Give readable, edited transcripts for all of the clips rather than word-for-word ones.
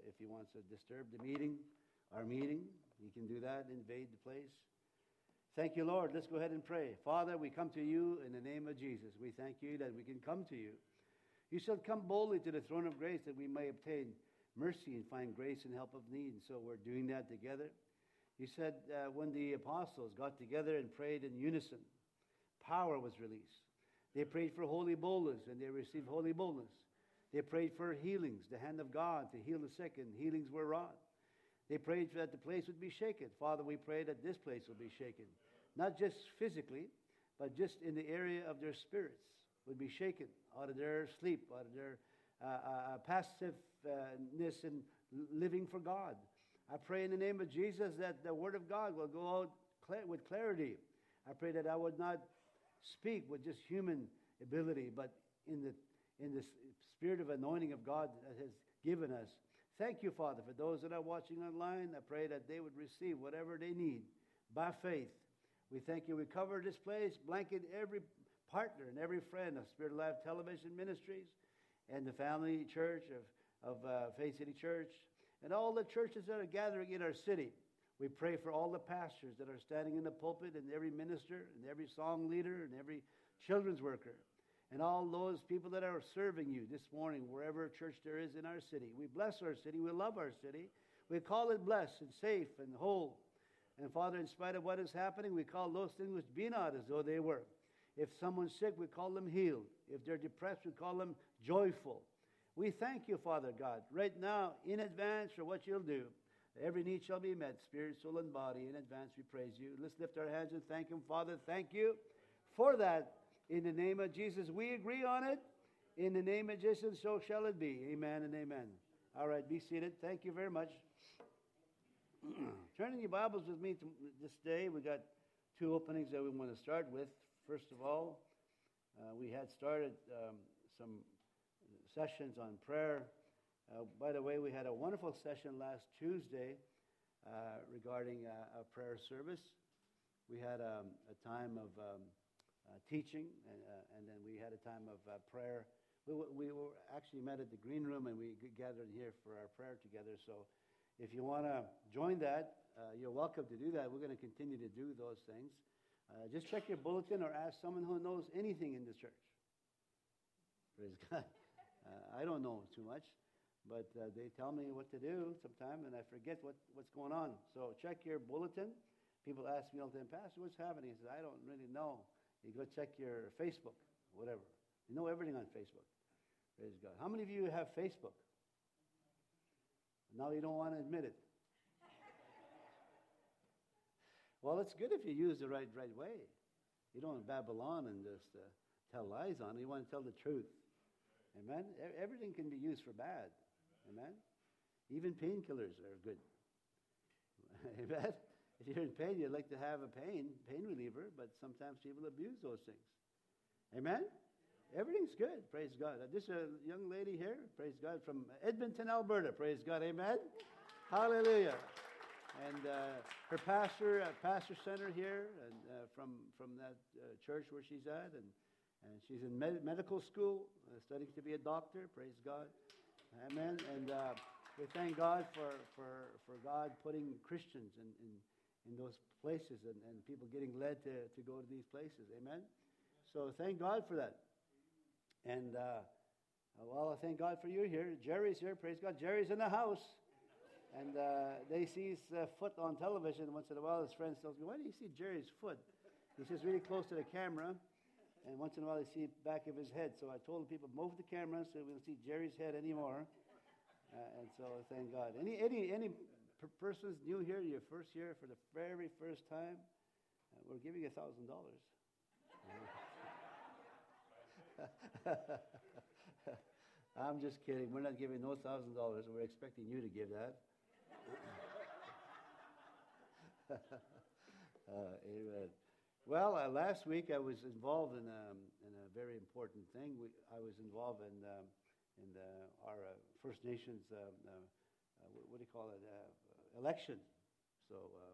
if he wants to disturb the meeting, our meeting, he can do that, invade the place. Thank you, Lord. Let's go ahead and pray. Father, we come to you in the name of Jesus. We thank you that we can come to you. You said, come boldly to the throne of grace that we may obtain mercy and find grace and help of need. And so we're doing that together. You said when the apostles got together and prayed in unison, power was released. They prayed for holy boldness, and they received holy boldness. They prayed for healings, the hand of God to heal the sick, and healings were wrought. They prayed that the place would be shaken. Father, we pray that this place will be shaken. Not just physically, but just in the area of their spirits would be shaken out of their sleep, out of their passiveness in living for God. I pray in the name of Jesus that the Word of God will go out with clarity. I pray that I would not speak with just human ability, but in the spirit of anointing of God that has given us. Thank you, Father, for those that are watching online. I pray that they would receive whatever they need by faith. We thank you. We cover this place, blanket every partner and every friend of Spirit of Life Television Ministries and the family church of Faith City Church and all the churches that are gathering in our city. We pray for all the pastors that are standing in the pulpit and every minister and every song leader and every children's worker and all those people that are serving you this morning, wherever church there is in our city. We bless our city. We love our city. We call it blessed and safe and whole. And Father, in spite of what is happening, we call those things which be not as though they were. If someone's sick, we call them healed. If they're depressed, we call them joyful. We thank you, Father God, right now in advance for what you'll do. Every need shall be met, spirit, soul, and body. In advance, we praise you. Let's lift our hands and thank him. Father, thank you for that. In the name of Jesus, we agree on it. In the name of Jesus, so shall it be. Amen and amen. All right, be seated. Thank you very much. Turning your Bibles with me this day. We got two openings that we want to start with. First of all, we had started some sessions on prayer. By the way, we had a wonderful session last Tuesday regarding a prayer service. We had a time of teaching, and then we had a time of prayer. We were actually met at the green room, and we gathered here for our prayer together. So if you want to join that, you're welcome to do that. We're going to continue to do those things. Just check your bulletin or ask someone who knows anything in this church. Praise God. I don't know too much, but they tell me what to do sometime, and I forget what's going on. So check your bulletin. People ask me all the time, Pastor, what's happening? I said, I don't really know. You go check your Facebook, whatever. You know everything on Facebook. Praise God. How many of you have Facebook? Now you don't want to admit it. Well, it's good if you use the right way. You don't babble on and just tell lies on it. You want to tell the truth. Amen? Everything can be used for bad. Amen? Even painkillers are good. Amen? If you're in pain, you'd like to have a pain reliever, but sometimes people abuse those things. Amen? Everything's good. Praise God. This is a young lady here, praise God, from Edmonton, Alberta. Praise God. Amen? Hallelujah. And her pastor center here, and from that church where she's at, and she's in medical school, studying to be a doctor. Praise God. Amen. And we thank God for God putting Christians in those places and people getting led to go to these places. Amen. So thank God for that. And I thank God for you here. Jerry's here. Praise God. Jerry's in the house. And they see his foot on television once in a while. His friends tell me, why do you see Jerry's foot? He's just really close to the camera. And once in a while they see the back of his head. So I told the people, move the camera so we don't see Jerry's head anymore. And so thank God. Any persons new here, your first year for the very first time, we're giving you $1,000. I'm just kidding. We're not giving no $1,000. We're expecting you to give that. Amen. Well, last week I was involved in a very important thing. I was involved in our First Nations, what do you call it, election. So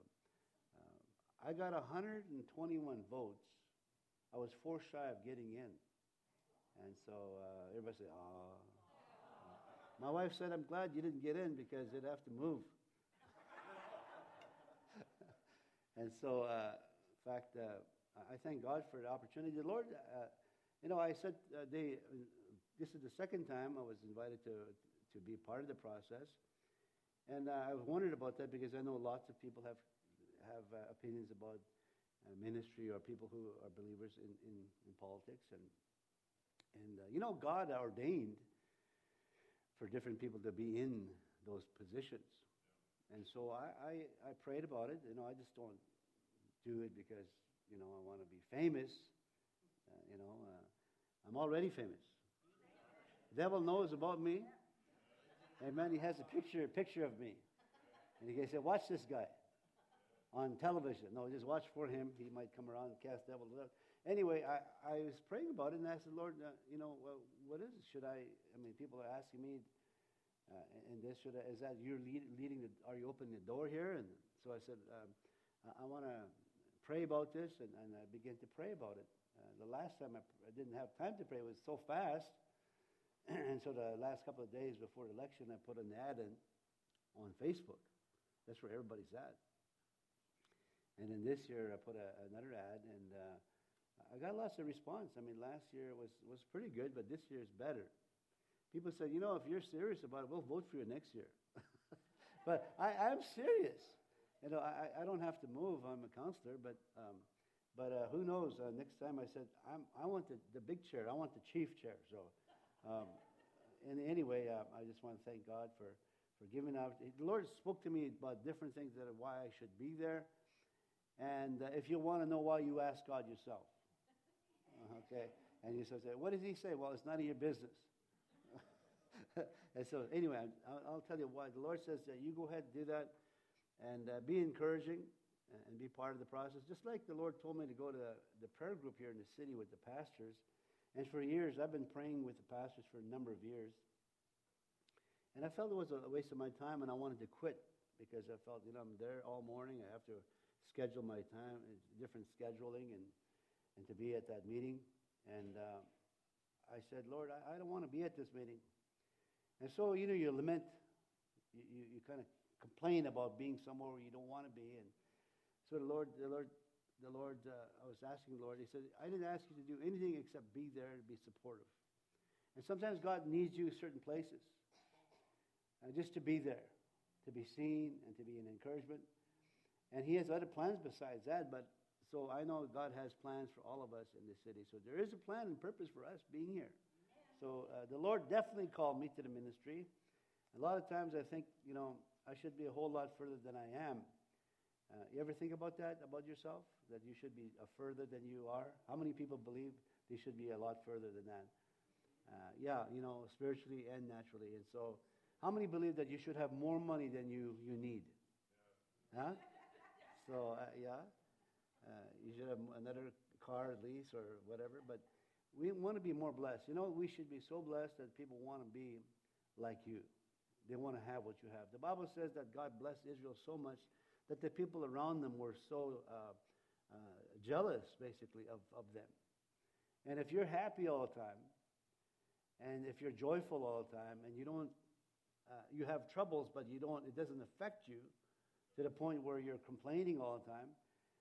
I got 121 votes. I was 4 shy of getting in. And so everybody said, My wife said, I'm glad you didn't get in because they'd have to move. And so, in fact, I thank God for the opportunity. The Lord, I said, this is the second time I was invited to be part of the process. And I was wondering about that because I know lots of people have opinions about ministry or people who are believers in politics. And God ordained for different people to be in those positions. And so I prayed about it. I just don't do it because, I want to be famous. I'm already famous. The devil knows about me. Amen. He has a picture of me. And he said, watch this guy on television. No, just watch for him. He might come around and cast devils out. Anyway, I was praying about it, and I said, Lord, well, what is it? People are asking me, and this, is that you're leading, are you opening the door here? And so I said, I want to pray about this, and I began to pray about it. The last time I didn't have time to pray. It was so fast. And so the last couple of days before the election, I put an ad in on Facebook. That's where everybody's at. And then this year, I put another ad, and I got lots of response. Last year was pretty good, but this year is better. People said, if you're serious about it, we'll vote for you next year. But I'm serious. I don't have to move. I'm a counselor, but who knows? Next time I said, I want the big chair. I want the chief chair. So, and anyway, I just want to thank God for giving out. The Lord spoke to me about different things that are why I should be there. And if you want to know why, you ask God yourself. Okay? And you say, what does he say? Well, it's none of your business. And so anyway, I'll tell you why. The Lord says that you go ahead and do that and be encouraging and be part of the process. Just like the Lord told me to go to the prayer group here in the city with the pastors. And for years, I've been praying with the pastors for a number of years. And I felt it was a waste of my time, and I wanted to quit because I felt, I'm there all morning. I have to schedule my time, different scheduling, and to be at that meeting. And I said, Lord, I don't want to be at this meeting. And so, you lament, you kind of complain about being somewhere where you don't want to be. And so the Lord, I was asking the Lord, he said, I didn't ask you to do anything except be there and be supportive. And sometimes God needs you certain places, just to be there, to be seen and to be an encouragement. And he has other plans besides that, but so I know God has plans for all of us in this city. So there is a plan and purpose for us being here. So the Lord definitely called me to the ministry. A lot of times I think, I should be a whole lot further than I am. You ever think about that, about yourself? That you should be further than you are? How many people believe they should be a lot further than that? Spiritually and naturally. And so how many believe that you should have more money than you need? Huh? So, you should have another car at least or whatever. But we want to be more blessed. We should be so blessed that people want to be like you. They want to have what you have. The Bible says that God blessed Israel so much that the people around them were so jealous, basically, of them. And if you're happy all the time, and if you're joyful all the time, and you have troubles, but it doesn't affect you to the point where you're complaining all the time,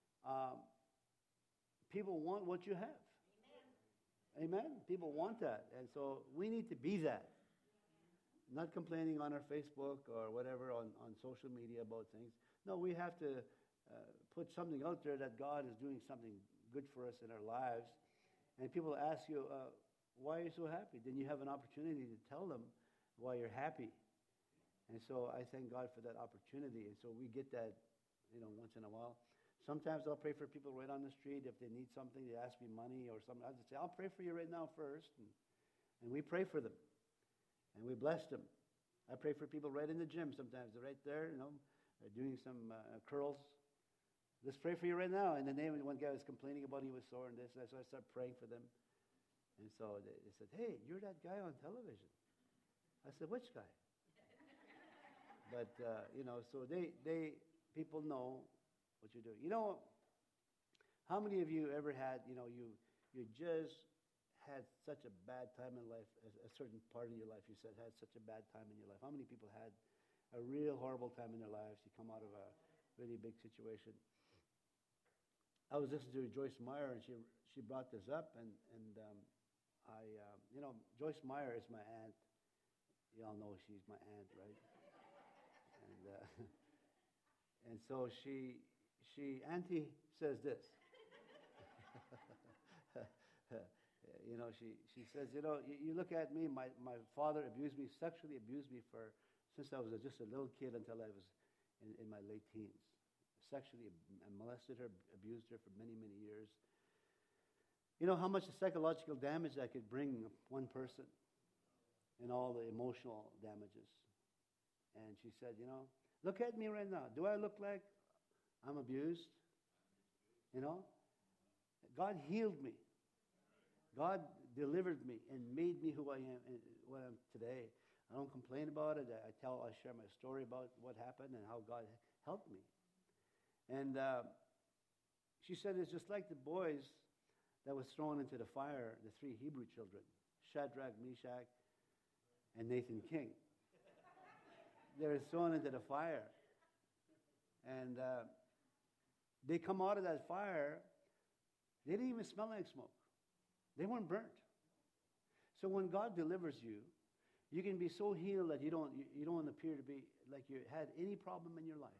people want what you have. Amen? People want that. And so we need to be that. Not complaining on our Facebook or whatever on social media about things. No, we have to put something out there that God is doing something good for us in our lives. And people ask you, why are you so happy? Then you have an opportunity to tell them why you're happy. And so I thank God for that opportunity. And so we get that, once in a while. Sometimes I'll pray for people right on the street. If they need something, they ask me money or something. I'll just say, I'll pray for you right now first. And we pray for them. And we bless them. I pray for people right in the gym sometimes. They're right there, doing some curls. Let's pray for you right now. And the name of one guy was complaining about he was sore and this. And so I started praying for them. And so they said, hey, you're that guy on television. I said, which guy? But, so people know what you're doing. How many of you ever had, you just had such a bad time in life, a certain part of your life, you said, had such a bad time in your life? How many people had a real horrible time in their lives? You come out of a really big situation. I was listening to Joyce Meyer, and she brought this up, and Joyce Meyer is my aunt. You all know she's my aunt, right? And so Auntie says this. She says, you look at me, my father sexually abused me since I was just a little kid until I was in my late teens. Sexually molested her, abused her for many, many years. You know how much psychological damage that could bring one person and all the emotional damages. And she said, look at me right now. Do I look like I'm abused? God healed me. God delivered me and made me who I am and what I am today. I don't complain about it. I share my story about what happened and how God helped me. And she said it's just like the boys that was thrown into the fire, the 3 Hebrew children, Shadrach, Meshach, and Nathan King. They were thrown into the fire. And they come out of that fire, they didn't even smell like smoke. They weren't burnt. So when God delivers you, you can be so healed that you don't appear to be like you had any problem in your life.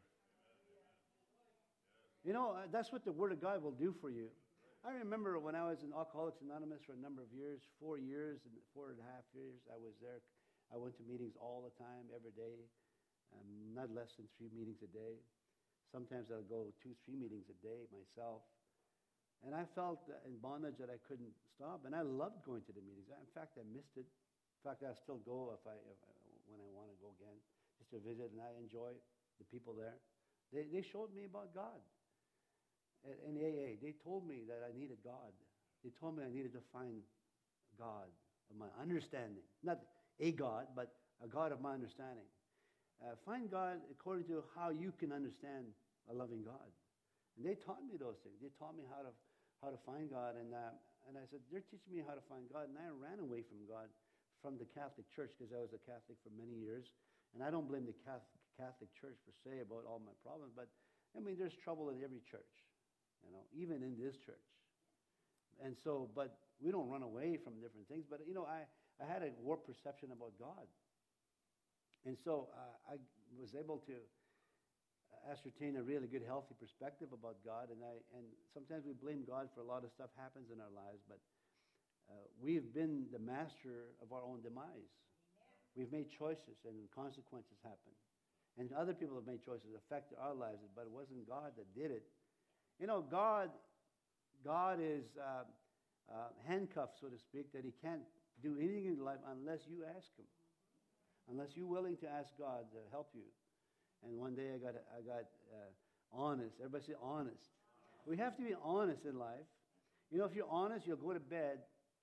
That's what the Word of God will do for you. I remember when I was in Alcoholics Anonymous for a number of years, 4 years and 4.5 years, I was there. I went to meetings all the time, every day, not less than 3 meetings a day. Sometimes I'll go 2-3 meetings a day myself. And I felt in bondage that I couldn't stop, and I loved going to the meetings. In fact, I missed it. In fact, I still go when I want to go again, just to visit, and I enjoy the people there. They showed me about God. In AA, they told me that I needed God. They told me I needed to find God of my understanding. Not a God, but a God of my understanding. Find God according to how you can understand a loving God. And they taught me those things. They taught me how to find God. And I said, they're teaching me how to find God. And I ran away from God, from the Catholic Church, because I was a Catholic for many years. And I don't blame the Catholic Church per se about all my problems. But, there's trouble in every church, even in this church. And so, but we don't run away from different things. But, I had a warped perception about God. And so I was able to ascertain a really good, healthy perspective about God. And sometimes we blame God for a lot of stuff happens in our lives, but we've been the master of our own demise. We've made choices, and consequences happen. And other people have made choices that affect our lives, but it wasn't God that did it. God is handcuffed, so to speak, that he can't do anything in life unless you ask him. Unless you're willing to ask God to help you. And one day I got honest. Everybody say honest. We have to be honest in life. If you're honest, you'll go to bed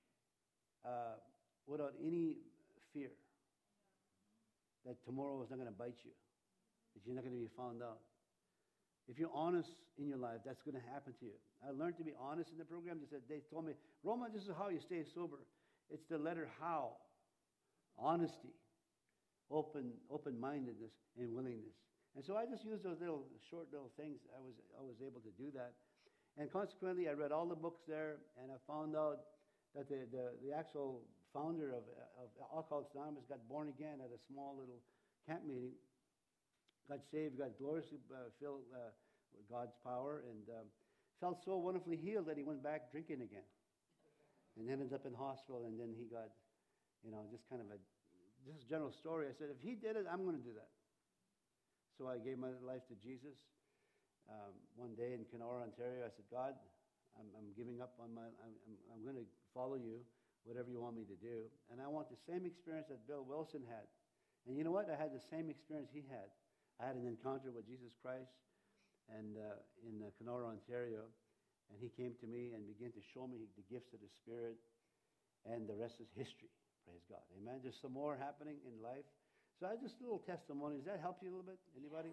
without any fear that tomorrow is not going to bite you, that you're not going to be found out. If you're honest in your life, that's going to happen to you. I learned to be honest in the program. They told me, Roma, this is how you stay sober. It's the letter how. Honesty. Open-mindedness and willingness. And so I just used those short little things. I was able to do that. And consequently, I read all the books there, and I found out that the actual founder of Alcoholics Anonymous got born again at a small little camp meeting, got saved, got gloriously filled with God's power, and felt so wonderfully healed that he went back drinking again. And ended up in hospital, and then he got, just kind of this is a general story. I said, if he did it, I'm going to do that. So I gave my life to Jesus. One day in Kenora, Ontario, I said, God, I'm giving up on I'm going to follow you, whatever you want me to do. And I want the same experience that Bill Wilson had. And you know what? I had the same experience he had. I had an encounter with Jesus Christ and in Kenora, Ontario. And he came to me and began to show me the gifts of the Spirit. And the rest is history. Praise God. Amen. There's some more happening in life. So I just a little testimony. Does that help you a little bit? Anybody?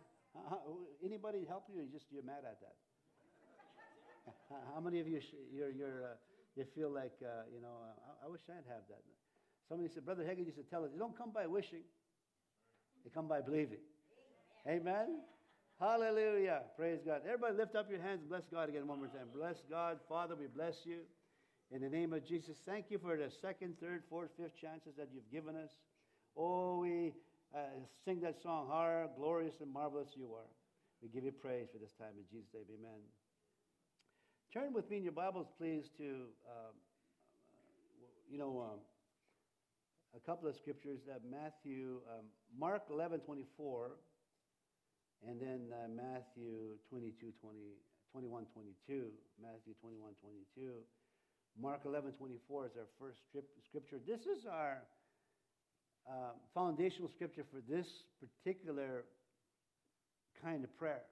Anybody help you, or you're mad at that? How many of you, you're You feel like, I wish I'd have that. Somebody said, Brother Hagin used to tell us, you don't come by wishing, you come by believing. Amen? Hallelujah. Praise God. Everybody lift up your hands and bless God again one more time. Bless God. Father, we bless you. In the name of Jesus, thank you for the second, third, fourth, fifth chances that you've given us. Oh, we sing that song, how glorious and marvelous you are. We give you praise for this time in Jesus' name. Amen. Turn with me in your Bibles, please, to, a couple of scriptures, Mark 11:24, and then Matthew 21:22. Matthew 21:22. Mark 11:24 is our first scripture. This is our foundational scripture for this particular kind of prayer.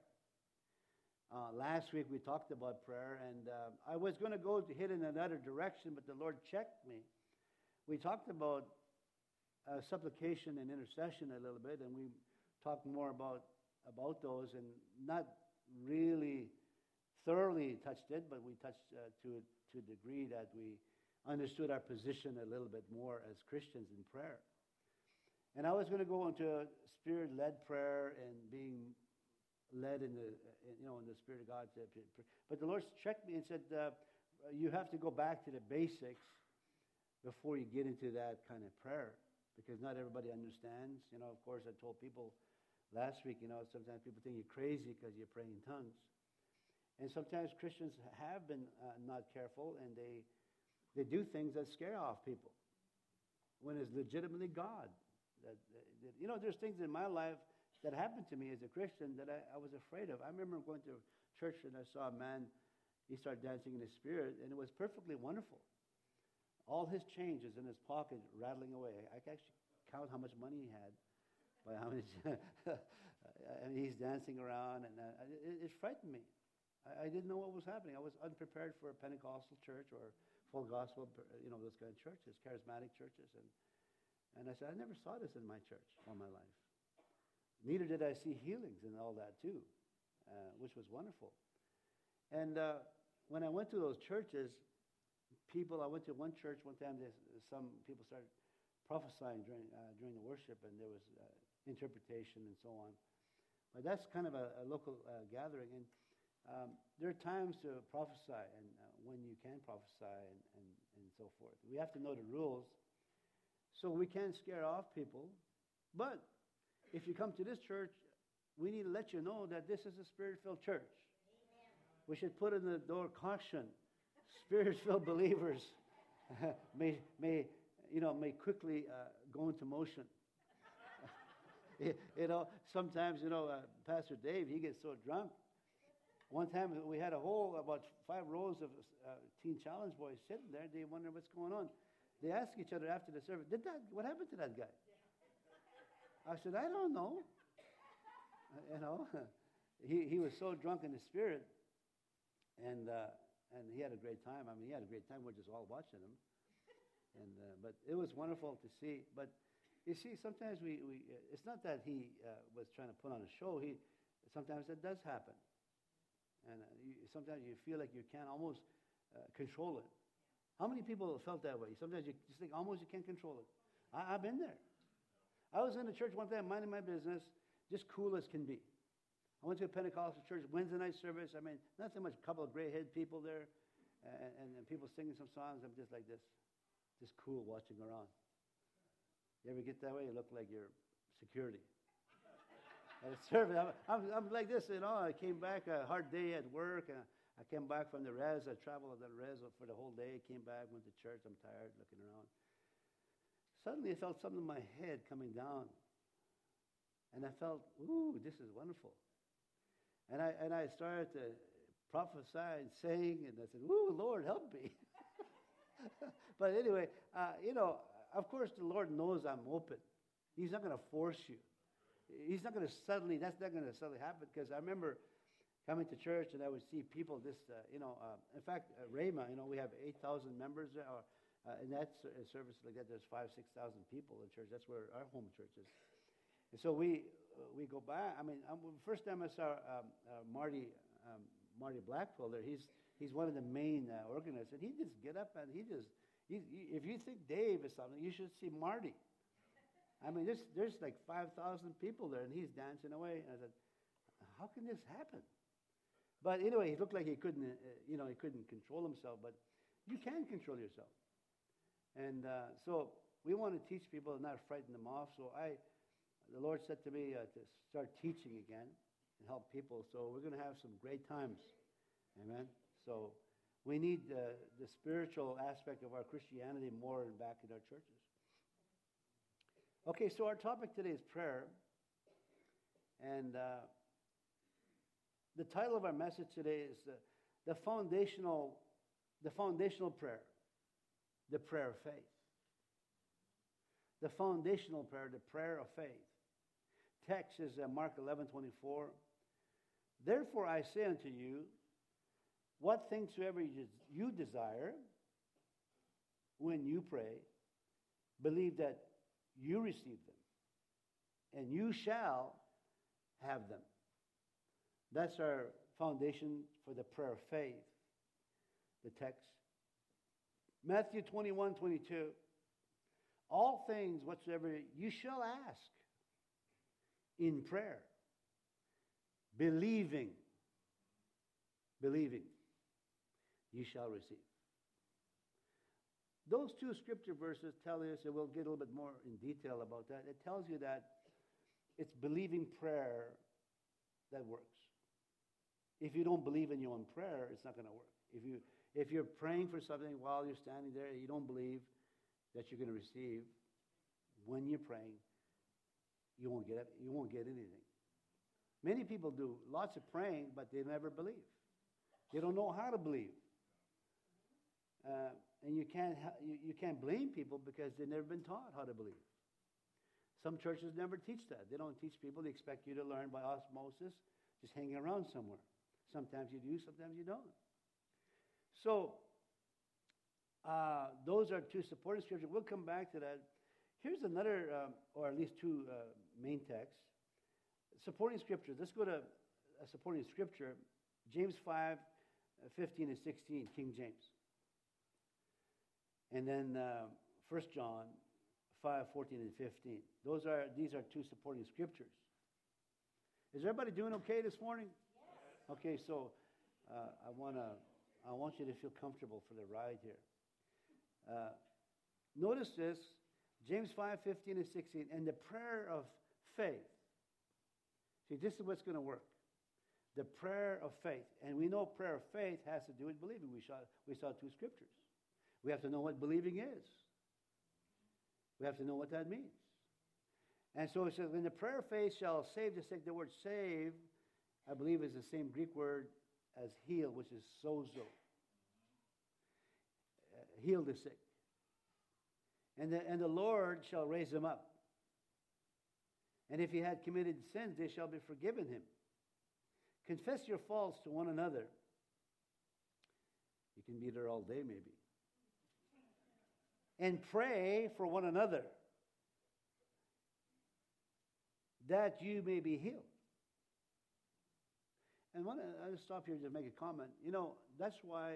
Last week we talked about prayer, and I was going to go to hit in another direction, but the Lord checked me. We talked about supplication and intercession a little bit, and we talked more about those, and not really thoroughly touched it, but we touched to a degree that we understood our position a little bit more as Christians in prayer. And I was going to go into spirit-led prayer and being led in the Spirit of God. But the Lord checked me and said, you have to go back to the basics before you get into that kind of prayer, because not everybody understands. Of course, I told people last week, sometimes people think you're crazy because you're praying in tongues. And sometimes Christians have been not careful, and they do things that scare off people when it's legitimately God. There's things in my life that happened to me as a Christian that I was afraid of. I remember going to church and I saw a man, he started dancing in the Spirit, and it was perfectly wonderful. All his change is in his pocket, rattling away. I can actually count how much money he had by how much. And he's dancing around, and it frightened me. I didn't know what was happening. I was unprepared for a Pentecostal church or full gospel, those kind of churches, charismatic churches. And I said, I never saw this in my church all my life. Neither did I see healings and all that too, which was wonderful. And when I went to those churches, I went to one church one time, some people started prophesying during the worship, and there was interpretation and so on. But that's kind of a local gathering. And there are times to prophesy, and when you can prophesy and so forth. We have to know the rules, so we can't scare off people. But if you come to this church, we need to let you know that this is a Spirit-filled church. Amen. We should put in the door caution. Spirit-filled believers may quickly go into motion. Sometimes, Pastor Dave, he gets so drunk. One time we had about 5 rows of Teen Challenge boys sitting there. They wonder what's going on. They ask each other after the service, what happened to that guy? I said, I don't know. He was so drunk in the Spirit, and he had a great time. I mean, he had a great time. We're just all watching him. But it was wonderful to see. But you see, sometimes we it's not that he was trying to put on a show. Sometimes that does happen. And sometimes you feel like you can't almost control it. How many people have felt that way? Sometimes you just think almost you can't control it. I've been there. I was in the church one time minding my business, just cool as can be. I went to a Pentecostal church, Wednesday night service. I mean, not so much a couple of gray-haired people there and people singing some songs. I'm just like this, just cool watching around. You ever get that way? You look like you're security. At a service, I'm like this, I came back, a hard day at work. I came back from the res. I traveled at the res for the whole day. Came back, went to church. I'm tired, looking around. Suddenly I felt something in my head coming down. And I felt, ooh, this is wonderful. And I started to prophesy and sing, and I said, ooh, Lord, help me. But anyway, of course the Lord knows I'm open. He's not going to force you. He's not going to that's not going to suddenly happen, because I remember coming to church and I would see people in fact, Rhema, we have 8,000 members there. In that service like that, there's 5,000, 6,000 people in church. That's where our home church is. And so we go by. I mean, first time I saw Marty Blackfield there, he's He's one of the main organizers. And he just get up and if you think Dave is something, you should see Marty. I mean, there's like 5,000 people there, and he's dancing away. And I said, how can this happen? But anyway, he looked like he couldn't, he couldn't control himself. But you can control yourself. And so we want to teach people and not frighten them off. So the Lord said to me to start teaching again and help people. So we're going to have some great times. Amen. So we need the spiritual aspect of our Christianity more back in our churches. Okay, so our topic today is prayer. And the title of our message today is the foundational prayer, the prayer of faith. The foundational prayer, the prayer of faith. Text is Mark 11:24. Therefore I say unto you, what things soever you desire, when you pray, believe that you receive them, and you shall have them. That's our foundation for the prayer of faith. The text. Matthew 21:22. All things whatsoever you shall ask in prayer, believing, you shall receive. Those two scripture verses tell us, and we'll get a little bit more in detail about that, it tells you that it's believing prayer that works. If you don't believe in your own prayer, it's not going to work. If you're praying for something while you're standing there, you don't believe that you're going to receive, when you're praying, you won't get anything. Many people do lots of praying, but they never believe. They don't know how to believe. And you can't blame people because they've never been taught how to believe. Some churches never teach that. They don't teach people. They expect you to learn by osmosis, just hanging around somewhere. Sometimes you do, sometimes you don't. So, those are two supporting scriptures. We'll come back to that. Here's another, or at least two main texts. Supporting scriptures. Let's go to a supporting scripture. James 5:15 and 16, King James. And then 1 John 5:14 and 15. These are two supporting scriptures. Is everybody doing okay this morning? Yes. Okay, so I want you to feel comfortable for the ride here. Notice this, James 5:15 and 16, and the prayer of faith. See, this is what's going to work. The prayer of faith. And we know prayer of faith has to do with believing. We saw two scriptures. We have to know what believing is. We have to know what that means. And so it says, when the prayer of faith shall save the sick, the word save, I believe, is the same Greek word as heal, which is sozo. Heal the sick. And the Lord shall raise him up. And if he had committed sins, they shall be forgiven him. Confess your faults to one another. You can be there all day, maybe. And pray for one another, that you may be healed. And I'll just stop here to make a comment. That's why,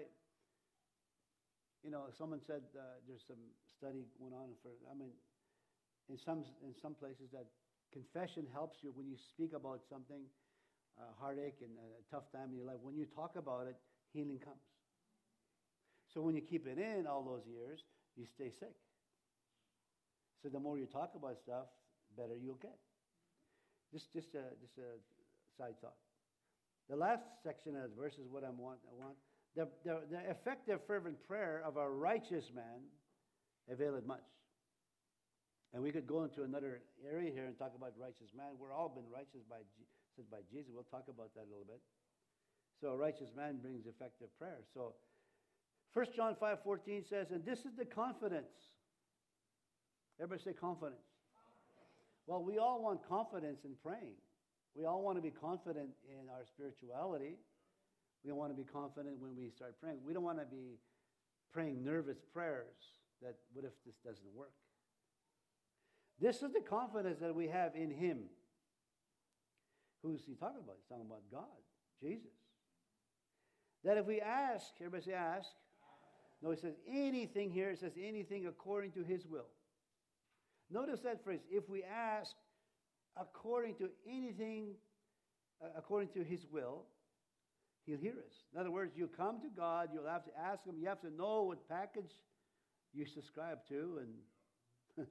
someone said there's some study going on in some places that confession helps you when you speak about something, heartache and a tough time in your life. When you talk about it, healing comes. So when you keep it in all those years, you stay sick. So the more you talk about stuff, better you'll get. Just a side thought. The last section of the verse is what I want. The effective fervent prayer of a righteous man availeth much. And we could go into another area here and talk about righteous man. We're all been righteous said by Jesus. We'll talk about that a little bit. So a righteous man brings effective prayer. So 1 John 5:14 says, and this is the confidence. Everybody say confidence. Well, we all want confidence in praying. We all want to be confident in our spirituality. We want to be confident when we start praying. We don't want to be praying nervous prayers that, what if this doesn't work? This is the confidence that we have in him. Who's he talking about? He's talking about God, Jesus. That if we ask, everybody say ask. No, it says anything here. It says anything according to his will. Notice that phrase. If we ask according to anything, according to his will, he'll hear us. In other words, you come to God, you'll have to ask him. You have to know what package you subscribe to, and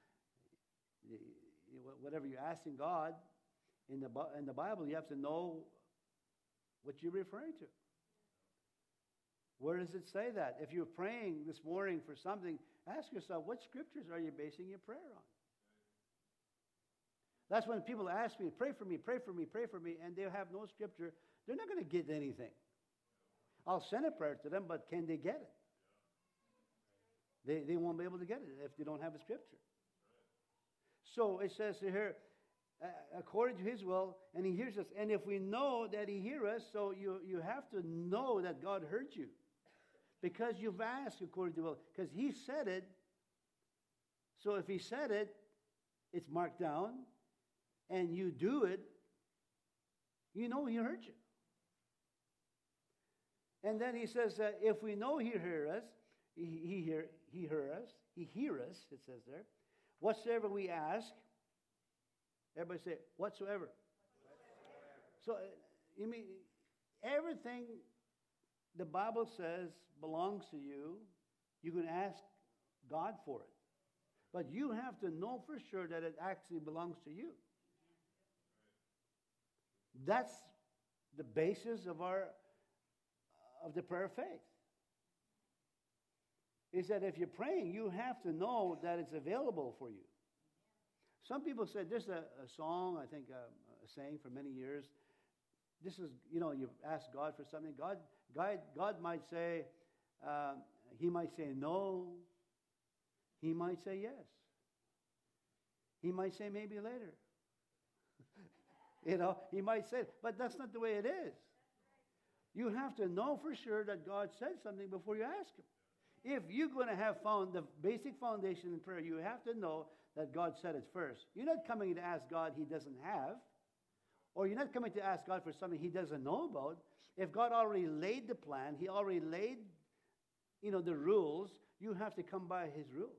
whatever you're asking God in the Bible, you have to know what you're referring to. Where does it say that? If you're praying this morning for something, ask yourself, what scriptures are you basing your prayer on? That's when people ask me, pray for me, pray for me, pray for me, and they have no scripture, they're not going to get anything. I'll send a prayer to them, but can they get it? They won't be able to get it if they don't have a scripture. So it says here, according to his will, and he hears us. And if we know that he hears us, so you have to know that God heard you. Because you've asked according to will. Because he said it. So if he said it, it's marked down. And you do it, you know he heard you. And then he says that if we know he hears us, he hears us, it says there. Whatsoever we ask, everybody say, whatsoever. So, you mean, everything the Bible says belongs to you. You can ask God for it. But you have to know for sure that it actually belongs to you. That's the basis of the prayer of faith. Is that if you're praying, you have to know that it's available for you. Some people said, there's a song, I think a saying for many years. This is, you ask God for something. God might say, he might say no. He might say yes. He might say maybe later. He might say, but that's not the way it is. You have to know for sure that God said something before you ask him. If you're going to have found the basic foundation in prayer, you have to know that God said it first. You're not coming to ask God he doesn't have, or you're not coming to ask God for something he doesn't know about. If God already laid the plan, he already laid, the rules, you have to come by his rules.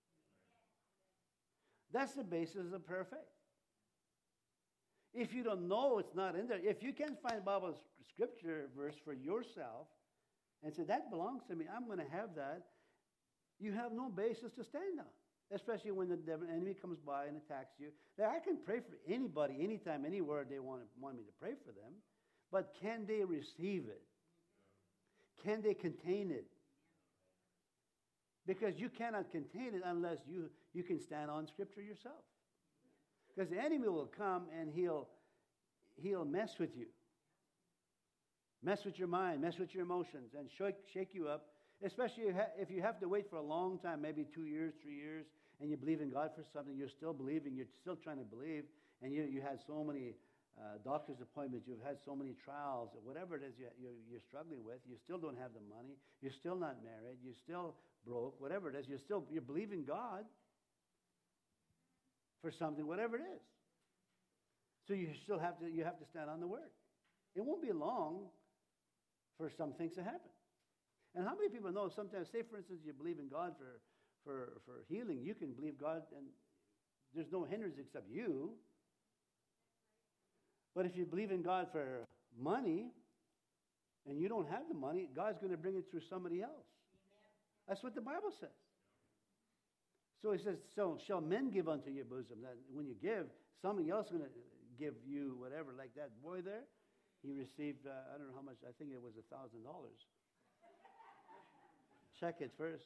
That's the basis of prayer of faith. If you don't know, it's not in there. If you can't find Bible scripture verse for yourself and say, that belongs to me, I'm going to have that, you have no basis to stand on. Especially when the enemy comes by and attacks you. Now, I can pray for anybody, anytime, anywhere they want me to pray for them. But can they receive it? Can they contain it? Because you cannot contain it unless you can stand on Scripture yourself. Because the enemy will come and he'll mess with you. Mess with your mind, mess with your emotions, and shake you up. Especially if you have to wait for a long time, maybe 2 years, 3 years, and you believe in God for something, you're still believing, you're still trying to believe, and you had so many doctor's appointments, you've had so many trials, whatever it is you're struggling with, you still don't have the money, you're still not married, you're still broke, whatever it is, you're believing God for something, whatever it is. So you have to stand on the Word. It won't be long for some things to happen. And how many people know sometimes, say for instance, you believe in God for healing, you can believe God and there's no hindrance except you. But if you believe in God for money and you don't have the money, God's going to bring it through somebody else. Amen. That's what the Bible says. So he says, so shall men give unto your bosom. That when you give, somebody else is going to give you whatever. Like that boy there, he received, I don't know how much, I think it was $1,000. Check it first.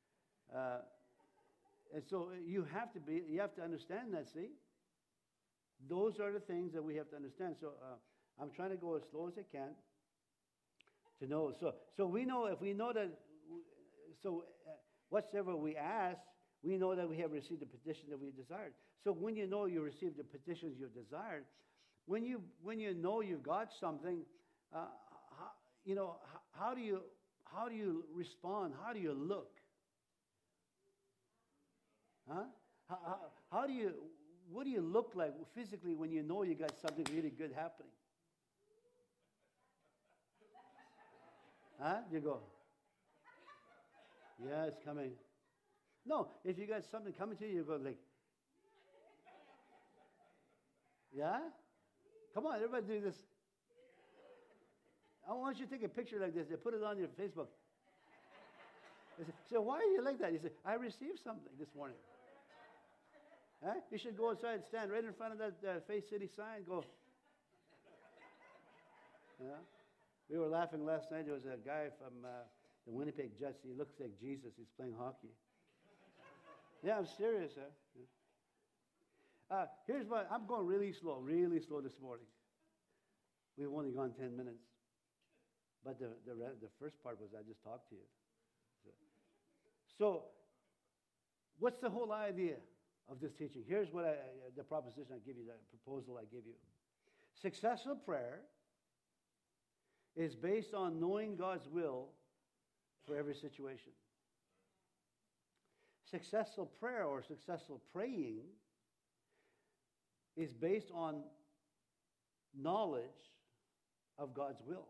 And so you have to understand that, see? Those are the things that we have to understand. So I'm trying to go as slow as I can to know. So we know, if we know that, whatsoever we ask, we know that we have received the petition that we desired. So when you know you received the petitions you desired, when you know you've got something, how do you respond? How do you look? Huh? What do you look like physically when you know you got something really good happening? Huh? You go, yeah, it's coming. No, if you got something coming to you, you go like, yeah? Come on, everybody do this. I want you to take a picture like this and put it on your Facebook. They say, so why are you like that? You say, I received something this morning. Huh? You should go outside and stand right in front of that Faith City sign. Go. Yeah? We were laughing last night. There was a guy from the Winnipeg Jets. He looks like Jesus. He's playing hockey. Yeah, I'm serious. Huh? Yeah. Here's what I'm going really slow this morning. We've only gone 10 minutes. But the first part was I just talked to you. So what's the whole idea of this teaching? Here's what the proposition I give you, the proposal I give you. Successful prayer is based on knowing God's will for every situation. Successful prayer or successful praying is based on knowledge of God's will.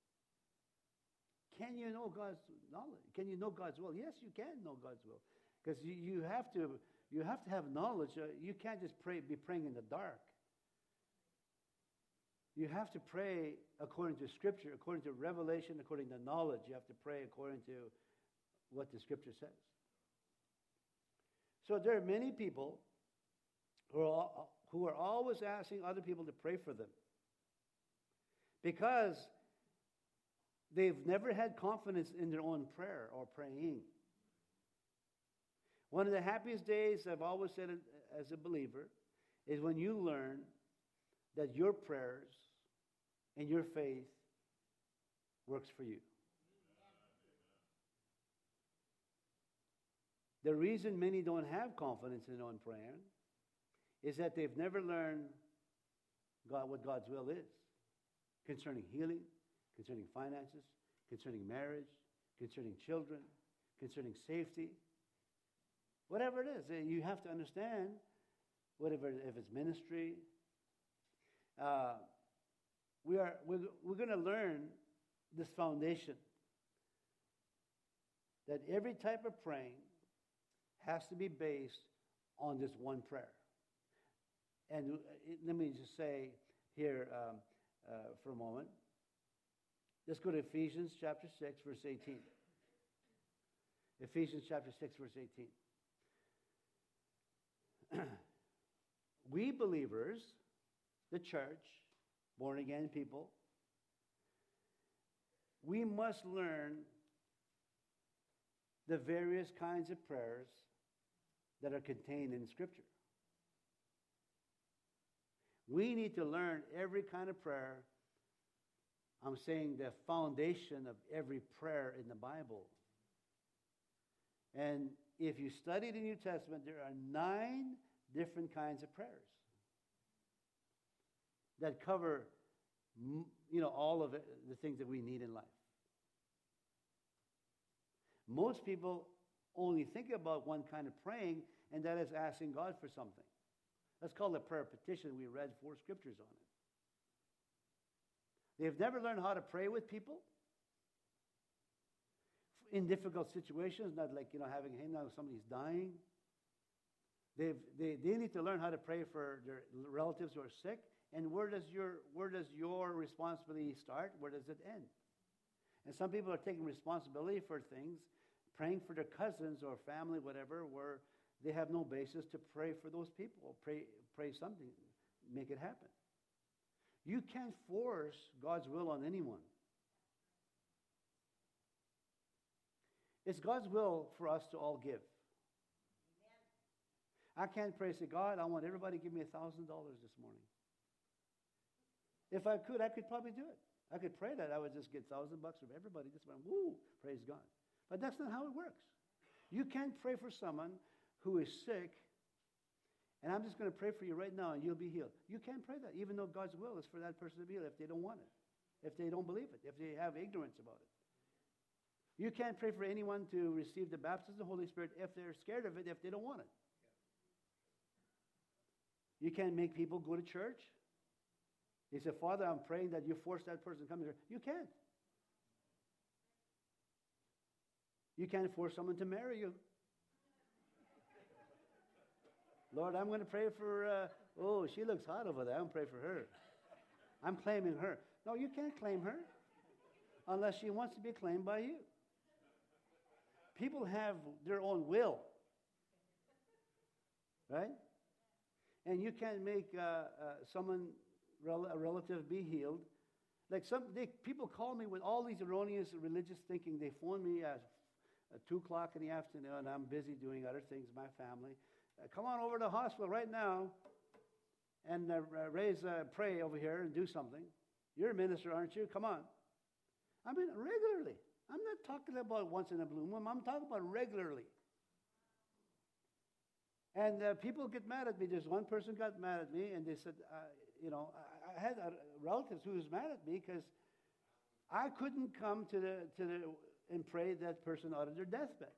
Can you know God's knowledge? Can you know God's will? Yes, you can know God's will. Because you have to have knowledge. You can't just be praying in the dark. You have to pray according to Scripture, according to revelation, according to knowledge. You have to pray according to what the Scripture says. So there are many people who are always asking other people to pray for them because they've never had confidence in their own prayer or praying. One of the happiest days, I've always said it as a believer, is when you learn that your prayers and your faith works for you. The reason many don't have confidence in their own prayer is that they've never learned what God's will is concerning healing, concerning finances, concerning marriage, concerning children, concerning safety. Whatever it is, you have to understand, whatever, if it's ministry. We're going to learn this foundation that every type of praying has to be based on this one prayer. And let me just say here for a moment. Let's go to Ephesians chapter 6, verse 18. Ephesians chapter 6, verse 18. We believers, the church, born-again people, we must learn the various kinds of prayers that are contained in Scripture. We need to learn every kind of prayer. I'm saying the foundation of every prayer in the Bible. And if you study the New Testament, there are 9 different kinds of prayers that cover, all of the things that we need in life. Most people only think about one kind of praying, and that is asking God for something. That's called a prayer petition. We read 4 scriptures on it. They've never learned how to pray with people in difficult situations, not like, having him now somebody's dying. They need to learn how to pray for their relatives who are sick. And where does your responsibility start? Where does it end? And some people are taking responsibility for things, praying for their cousins or family, whatever, where they have no basis to pray for those people. Pray something, make it happen. You can't force God's will on anyone. It's God's will for us to all give. Amen. I can't pray, say, God, I want everybody to give me $1,000 this morning. If I could probably do it. I could pray that I would just get $1,000 from everybody this morning. Woo, praise God. But that's not how it works. You can't pray for someone who is sick, and I'm just going to pray for you right now and you'll be healed. You can't pray that, even though God's will is for that person to be healed if they don't want it, if they don't believe it, if they have ignorance about it. You can't pray for anyone to receive the baptism of the Holy Spirit if they're scared of it, if they don't want it. You can't make people go to church. He said, Father, I'm praying that you force that person to come here. You can't. You can't force someone to marry you. Lord, I'm going to pray for, she looks hot over there. I'm going to pray for her. I'm claiming her. No, you can't claim her unless she wants to be claimed by you. People have their own will, right? And you can't make a relative be healed. Like people call me with all these erroneous religious thinking. They phone me at 2 o'clock in the afternoon. I'm busy doing other things, my family. Come on over to the hospital right now and pray over here and do something. You're a minister, aren't you? Come on. I mean, regularly. I'm not talking about once in a blue moon. I'm talking about regularly. And people get mad at me. There's one person got mad at me, and they said, I had relatives who was mad at me because I couldn't come and pray that person out of their deathbed.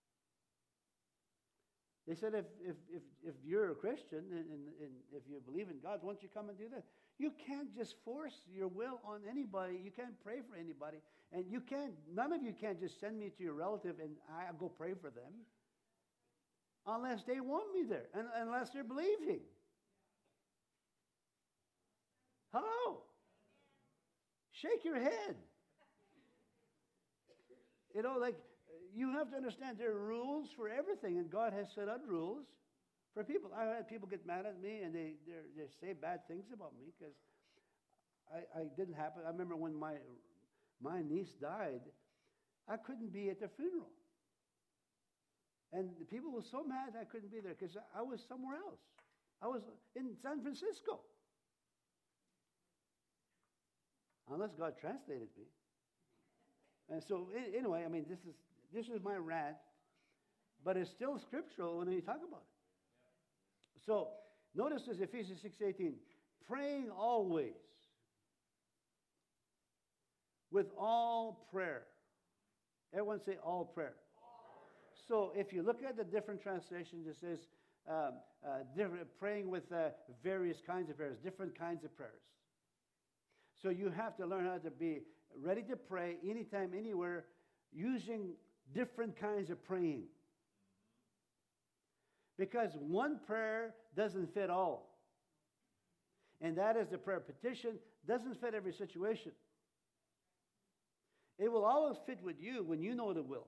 They said, if you're a Christian and if you believe in God, won't you come and do that? You can't just force your will on anybody. You can't pray for anybody. And none of you can just send me to your relative and I'll go pray for them. Unless they want me there. And unless they're believing. Hello? Shake your head. You have to understand there are rules for everything, and God has set out rules for people. I've had people get mad at me, and they say bad things about me because I didn't happen. I remember when my niece died, I couldn't be at the funeral. And the people were so mad I couldn't be there because I was somewhere else. I was in San Francisco. Unless God translated me. And so, anyway, I mean, this is my rant, but it's still scriptural when you talk about it. So, notice this, Ephesians 6:18, praying always with all prayer. Everyone say all prayer. So, if you look at the different translations, it says praying with various kinds of prayers, different kinds of prayers. So, you have to learn how to be ready to pray anytime, anywhere, using different kinds of praying. Because one prayer doesn't fit all. And that is the prayer petition, doesn't fit every situation. It will always fit with you when you know the will.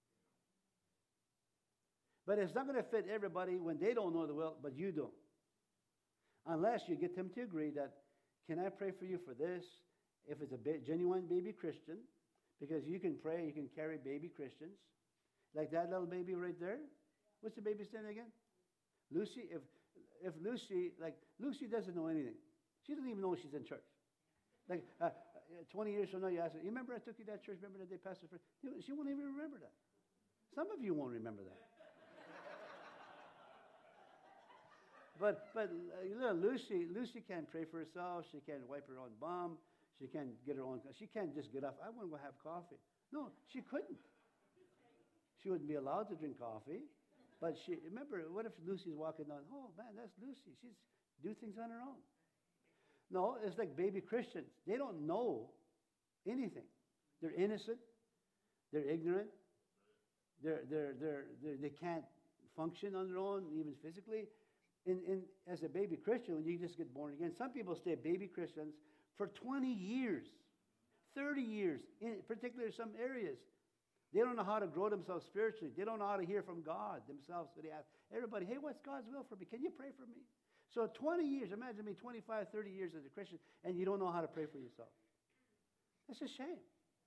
But it's not going to fit everybody when they don't know the will, but you don't. Unless you get them to agree that, can I pray for you for this? If it's a genuine baby Christian, because you can pray, you can carry baby Christians. Like that little baby right there. What's the baby's name again? Lucy. If Lucy doesn't know anything. She doesn't even know she's in church. 20 years from now, you ask her, you remember I took you to that church? Remember that day, Pastor? She won't even remember that. Some of you won't remember that. But Lucy can't pray for herself. She can't wipe her own bum. She can't get her own. She can't just get up. I want to go have coffee. No, she couldn't. She wouldn't be allowed to drink coffee. But remember, what if Lucy's walking down? Oh man, that's Lucy. She's do things on her own. No, it's like baby Christians. They don't know anything. They're innocent. They're ignorant. They can't function on their own, even physically. As a baby Christian, when you just get born again, some people stay baby Christians for 20 years, 30 years, in particular some areas. They don't know how to grow themselves spiritually. They don't know how to hear from God themselves. So they ask everybody, hey, what's God's will for me? Can you pray for me? So 20 years, imagine me 25, 30 years as a Christian, and you don't know how to pray for yourself. That's a shame.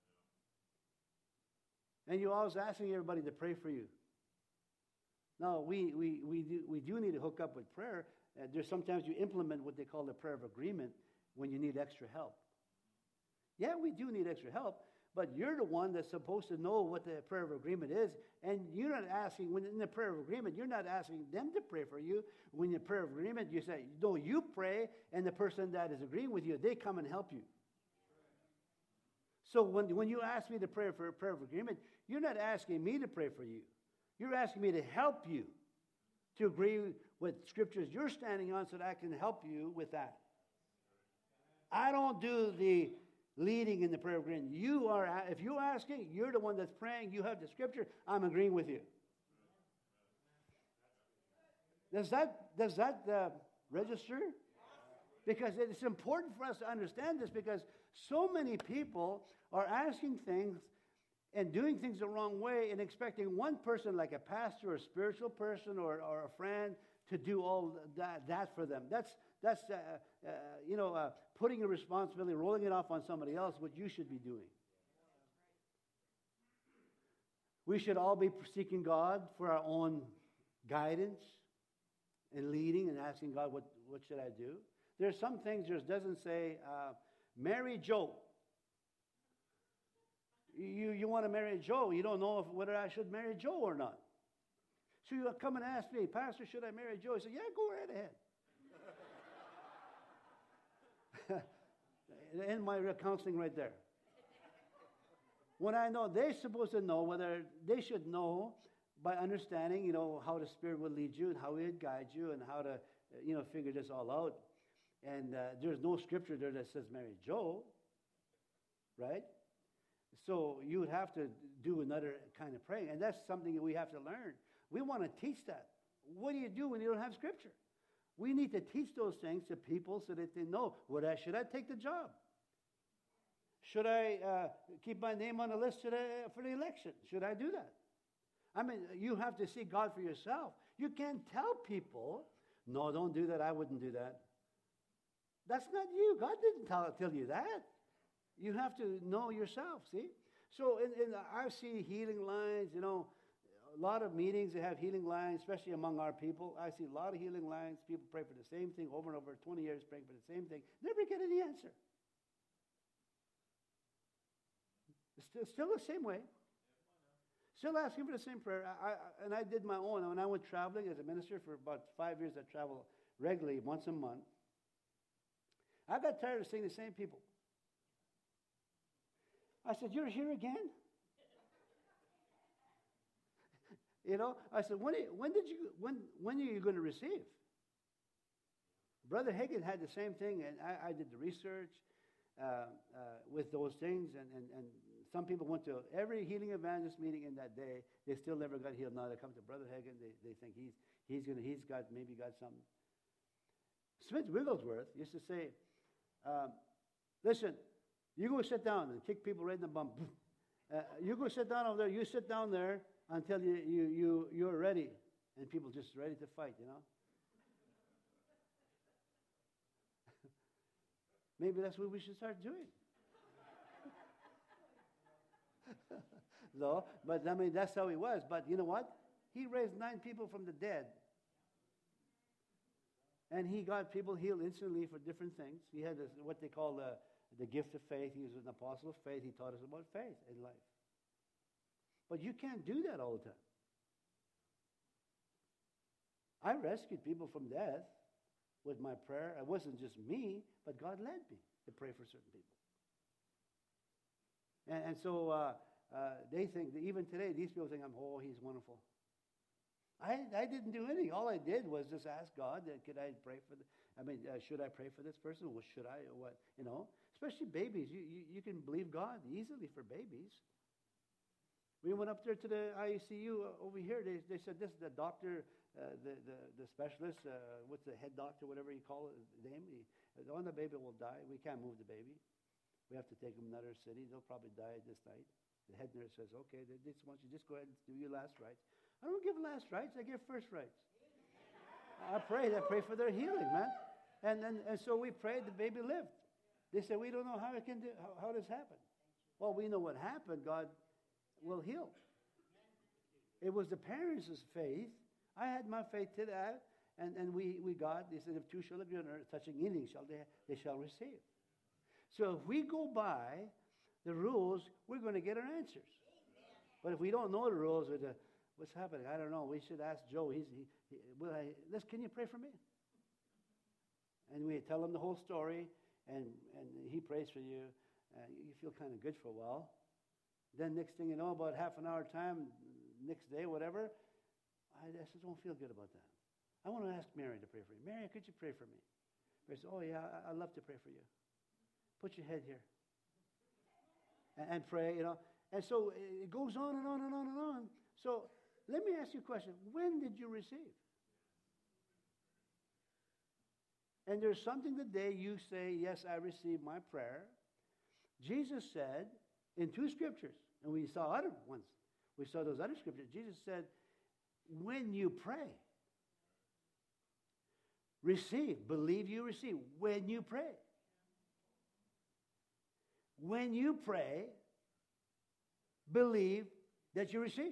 And you're always asking everybody to pray for you. Now, we do need to hook up with prayer. There's sometimes you implement what they call the prayer of agreement when you need extra help. Yeah, we do need extra help, but you're the one that's supposed to know what the prayer of agreement is, and you're not asking, when in the prayer of agreement, you're not asking them to pray for you. When in the prayer of agreement, you say, no, you pray, and the person that is agreeing with you, they come and help you. So when you ask me to pray for a prayer of agreement, you're not asking me to pray for you. You're asking me to help you to agree with scriptures you're standing on so that I can help you with that. I don't do the leading in the prayer of agreement. If you're asking, you're the one that's praying, you have the scripture, I'm agreeing with you. Does that register? Because it's important for us to understand this, because so many people are asking things and doing things the wrong way and expecting one person, like a pastor or a spiritual person or a friend, to do all that for them. That's putting a responsibility, rolling it off on somebody else, what you should be doing. We should all be seeking God for our own guidance and leading and asking God, what should I do? There's some things that doesn't say, marry Joe. You want to marry Joe. You don't know whether I should marry Joe or not. So you come and ask me, Pastor, should I marry Joe? I say, yeah, go right ahead. End my counseling right there. When I know, they're supposed to know whether they should know by understanding, how the Spirit will lead you and how it guides you and how to, figure this all out. And there's no scripture there that says marry Joe, right? So you would have to do another kind of praying. And that's something that we have to learn. We want to teach that. What do you do when you don't have scripture? We need to teach those things to people so that they know, should I take the job? Should I keep my name on the list for the election? Should I do that? I mean, you have to see God for yourself. You can't tell people, no, don't do that. I wouldn't do that. That's not you. God didn't tell you that. You have to know yourself, see? So I see healing lines, a lot of meetings that have healing lines, especially among our people. I see a lot of healing lines. People pray for the same thing over and over, 20 years praying for the same thing. Never get any answer. It's still the same way. Still asking for the same prayer. I did my own. When I went traveling as a minister for about 5 years, I traveled regularly, once a month. I got tired of seeing the same people. I said, you're here again? I said, when are you going to receive? Brother Hagin had the same thing, and I did the research with those things, and some people went to every healing evangelist meeting in that day. They still never got healed. Now they come to Brother Hagin. They think he's maybe got something. Smith Wigglesworth used to say, listen, you go sit down and kick people right in the bum. You go sit down over there. You sit down there until you're ready, and people just ready to fight. Maybe that's what we should start doing. No, but I mean that's how he was. But you know what? He raised 9 people from the dead. And he got people healed instantly for different things. He had what they call the gift of faith. He was an apostle of faith. He taught us about faith in life. But you can't do that all the time. I rescued people from death with my prayer. It wasn't just me, but God led me to pray for certain people. And so they think that even today, these people think, he's wonderful. I didn't do anything. All I did was just ask God, should I pray for this person? Well, should I? Or what? Especially babies. You can believe God easily for babies. We went up there to the ICU over here. They said, this is the doctor, the specialist, what's the head doctor, whatever you call it, name. The baby will die. We can't move the baby. We have to take him to another city. They'll probably die this night. The head nurse says, okay, this wants you just go ahead and do your last rites. I don't give last rites. I give first rites. I pray for their healing, man. And so we prayed. The baby lived. They said, we don't know how this happened. Well, we know what happened. God will heal. It was the parents' faith. I had my faith to that. And we got, they said, if 2 shall agree on earth, touching anything they shall receive. So if we go by the rules, we're going to get our answers. But if we don't know the rules, what's happening? I don't know. We should ask Joe. Can you pray for me? And we tell him the whole story, and he prays for you. You feel kind of good for a while. Then next thing you know, about half an hour time, next day, whatever, I just don't feel good about that. I want to ask Mary to pray for you. Mary, could you pray for me? Mary says, oh, yeah, I'd love to pray for you. Put your head here. and pray, And so it goes on and on and on and on. So let me ask you a question. When did you receive? And there's something today you say, yes, I received my prayer. Jesus said in 2 scriptures, and we saw other ones. We saw those other scriptures. Jesus said, when you pray, receive. Believe you receive. When you pray. When you pray, believe that you receive.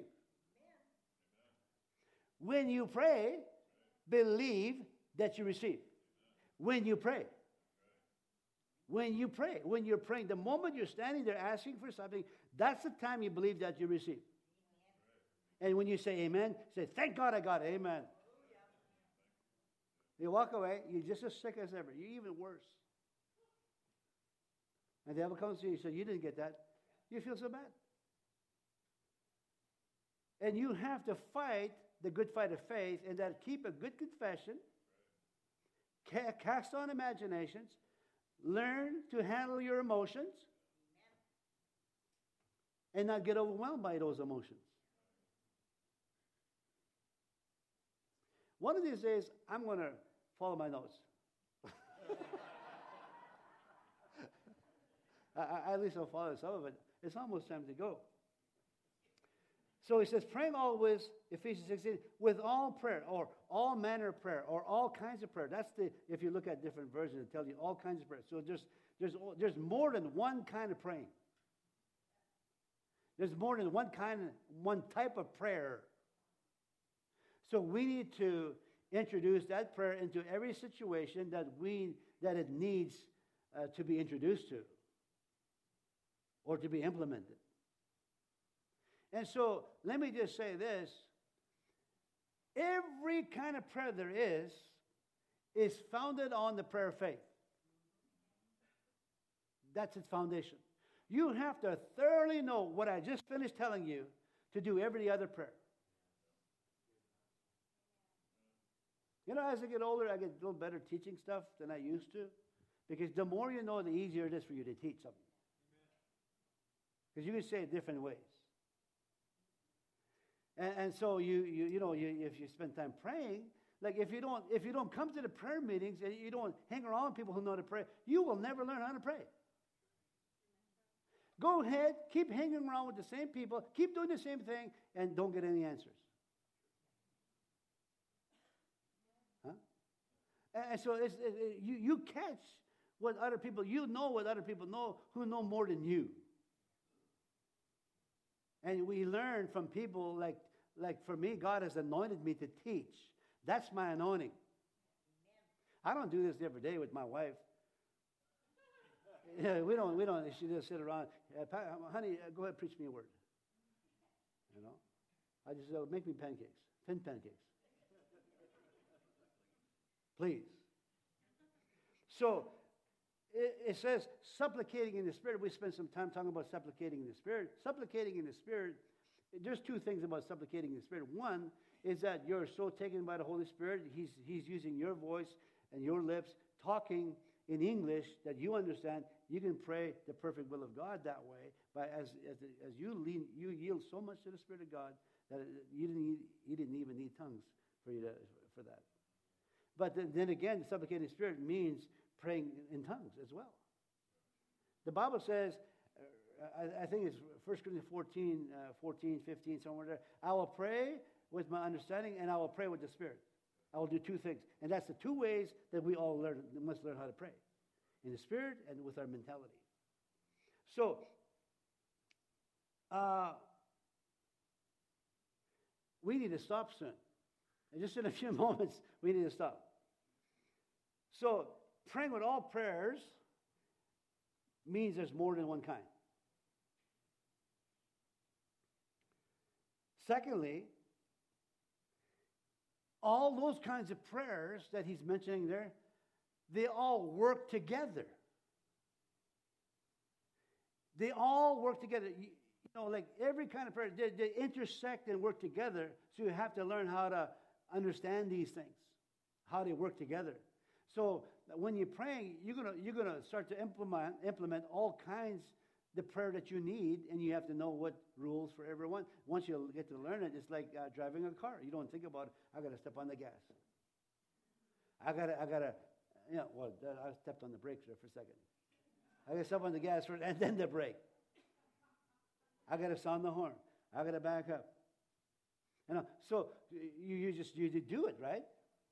When you pray, believe that you receive. When you pray. When you pray. When you're praying. The moment you're standing there asking for something, that's the time you believe that you receive. And when you say amen, say, thank God I got it. Amen. You walk away, you're just as sick as ever. You're even worse. And the devil comes to you and says, you didn't get that. You feel so bad. And you have to fight the good fight of faith, and that keep a good confession, cast on imaginations, learn to handle your emotions, and not get overwhelmed by those emotions. One of these days, I'm going to follow my notes. At least I'll follow some of it. It's almost time to go. So he says, praying always, Ephesians 16, with all prayer, or all manner of prayer, or all kinds of prayer. That's if you look at different versions, it tells you all kinds of prayer. So there's more than one kind of praying. There's more than one type of prayer. So we need to introduce that prayer into every situation that it needs to be introduced to or to be implemented. And so let me just say this. Every kind of prayer there is founded on the prayer of faith. That's its foundation. You have to thoroughly know what I just finished telling you to do every other prayer. As I get older, I get a little better teaching stuff than I used to. Because the more you know, the easier it is for you to teach something. Because you can say it different ways. And so if you spend time praying, like if you don't come to the prayer meetings and you don't hang around people who know how to pray, you will never learn how to pray. Go ahead, keep hanging around with the same people, keep doing the same thing, and don't get any answers. Huh? And so you catch what other people, you know what other people know who know more than you. And we learn from people like for me, God has anointed me to teach. That's my anointing. I don't do this every day with my wife. Yeah, we don't. She just sit around. Honey, go ahead, preach me a word. I just make me pancakes, 10 pancakes, please. So it says supplicating in the Spirit. We spent some time talking about supplicating in the Spirit. Supplicating in the Spirit. There's two things about supplicating in the Spirit. One is that you're so taken by the Holy Spirit. He's using your voice and your lips, talking in English that you understand. You can pray the perfect will of God that way. But as you yield so much to the Spirit of God that you didn't even need tongues for that. But then again, supplicating in the Spirit means praying in tongues as well. The Bible says, I think it's 1 Corinthians 14, 15, somewhere there. I will pray with my understanding and I will pray with the Spirit. I will do two things. And that's the two ways that we all must learn how to pray. In the Spirit and with our mentality. So, we need to stop soon. And just in a few moments, we need to stop. So, praying with all prayers means there's more than one kind. Secondly, all those kinds of prayers that he's mentioning there, they all work together. They all work together. Like every kind of prayer, they intersect and work together. So you have to learn how to understand these things, how they work together. So when you're praying, you're gonna start to implement all kinds the prayer that you need, and you have to know what rules for everyone. Once you get to learn it, it's like driving a car. You don't think about, I got to step on the gas. I gotta, I stepped on the brakes there for a second. I got to step on the gas first, and then the brake. I got to sound the horn. I got to back up. So you do it, right?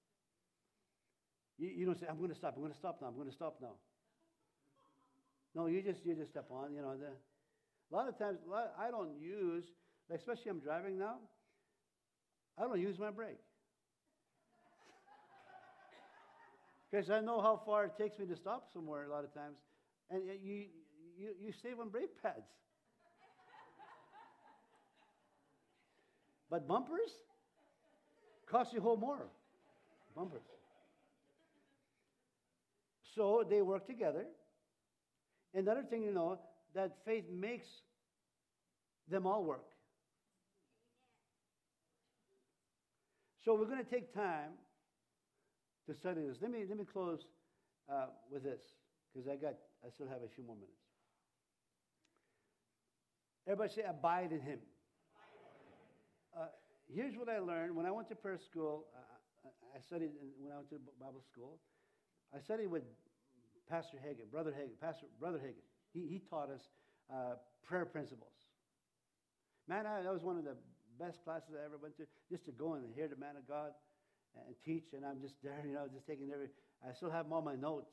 You don't say, I'm going to stop now. No, you just step on, a lot of times, I don't use, especially I'm driving now, I don't use my brake. Because I know how far it takes me to stop somewhere a lot of times. And you save on brake pads. But bumpers cost you a whole more. Bumpers. So they work together. Another thing, that faith makes them all work. So we're going to take time to study this. Let me close with this, because I still have a few more minutes. Everybody say, abide in him. Here's what I learned. When I went to prayer school, I studied, when I went to Bible school, I studied with Pastor Hagin, Brother Hagin. He taught us prayer principles. Man, that was one of the best classes I ever went to, just to go and hear the man of God and teach, and I'm just there, just taking I still have all my notes.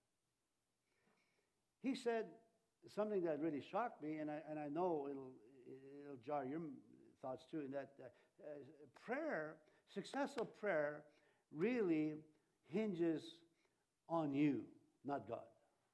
He said something that really shocked me, and I know it'll jar your thoughts too, in that prayer, successful prayer, really hinges on you, not God.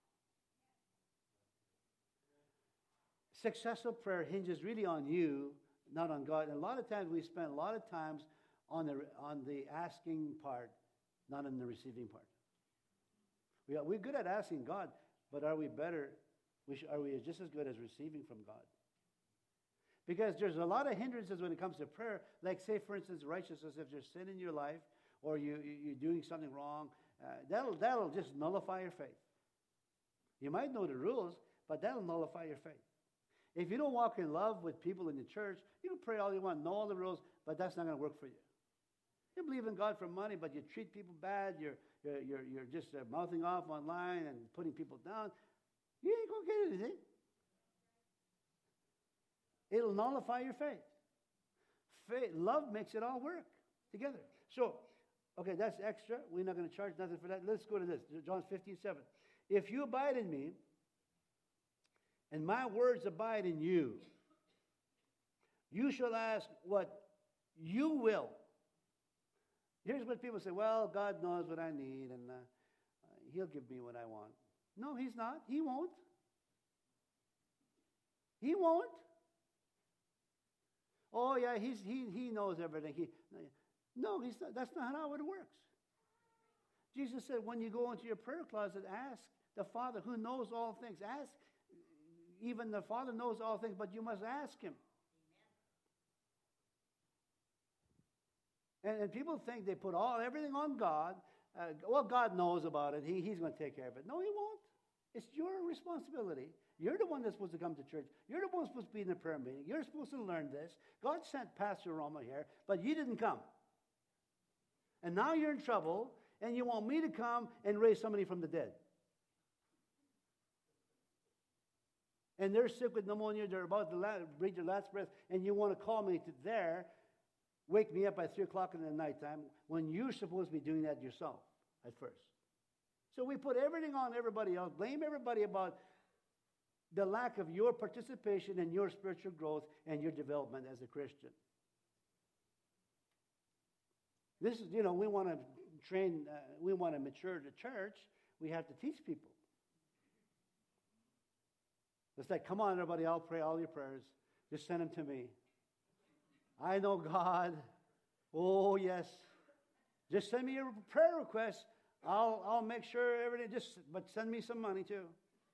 Successful prayer hinges really on you, not on God. And a lot of times we spend a lot of times on the asking part, not on the receiving part. We're good at asking God, but are we better? Are we just as good as receiving from God? Because there's a lot of hindrances when it comes to prayer. Like, say, for instance, righteousness. If there's sin in your life, or you're doing something wrong, that'll just nullify your faith. You might know the rules, but that'll nullify your faith. If you don't walk in love with people in the church, you can pray all you want, know all the rules, but that's not going to work for you. You believe in God for money, but you treat people bad. You're just mouthing off online and putting people down. You ain't going to get anything. It'll nullify your faith. Love makes it all work together. So, okay, that's extra. We're not going to charge nothing for that. Let's go to this. John 15:7. If you abide in me, and my words abide in you, you shall ask what you will. Here's what people say, well, God knows what I need, and he'll give me what I want. No, he's not. He won't. He won't. Oh, yeah, he knows everything. No, he's not. That's not how it works. Jesus said, when you go into your prayer closet, ask the Father who knows all things. Ask. Even the Father knows all things, but you must ask him. And people think they put everything on God. Well, God knows about it. He's going to take care of it. No, he won't. It's your responsibility. You're the one that's supposed to come to church. You're the one supposed to be in the prayer meeting. You're supposed to learn this. God sent Pastor Roma here, but you didn't come. And now you're in trouble, and you want me to come and raise somebody from the dead. And they're sick with pneumonia, they're about to breathe their last breath, and you want to call me to there, wake me up at 3 o'clock in the nighttime, when you're supposed to be doing that yourself at first. So we put everything on everybody else, blame everybody about the lack of your participation in your spiritual growth and your development as a Christian. This is, we want to train, we want to mature the church, we have to teach people. It's like, come on, everybody, I'll pray all your prayers. Just send them to me. I know God. Oh, yes. Just send me your prayer requests. I'll make sure everything, but send me some money too.